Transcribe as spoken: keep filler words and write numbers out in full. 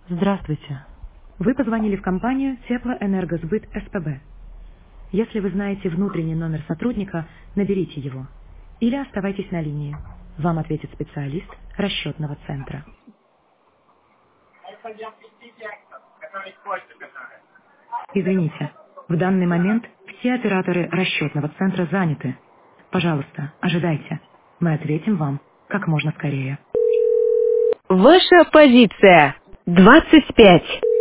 Здравствуйте. Вы позвонили в компанию Теплоэнергосбыт СПБ. Если вы знаете внутренний номер сотрудника, наберите его. Или оставайтесь на линии. Вам ответит специалист расчетного центра. Извините, в данный момент все операторы расчетного центра заняты. Пожалуйста, ожидайте. Мы ответим вам как можно скорее. Ваша позиция. двадцать пять.